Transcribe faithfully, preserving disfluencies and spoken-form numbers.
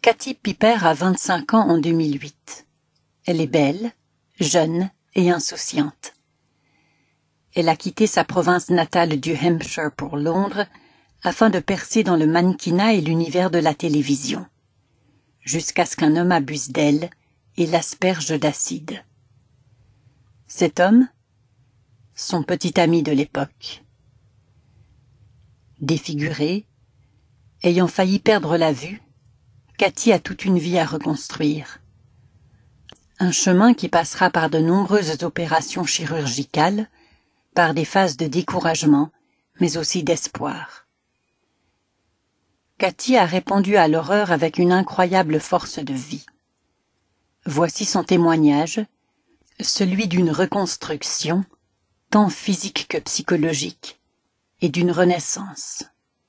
Katy Piper a vingt-cinq ans en deux mille huit. Elle est belle, jeune et insouciante. Elle a quitté sa province natale du Hampshire pour Londres afin de percer dans le mannequinat et l'univers de la télévision, jusqu'à ce qu'un homme abuse d'elle et l'asperge d'acide. Cet homme, son petit ami de l'époque. Défigurée, ayant failli perdre la vue, Katy a toute une vie à reconstruire. Un chemin qui passera par de nombreuses opérations chirurgicales, par des phases de découragement, mais aussi d'espoir. Katy a répondu à l'horreur avec une incroyable force de vie. Voici son témoignage, celui d'une reconstruction, tant physique que psychologique, et d'une renaissance.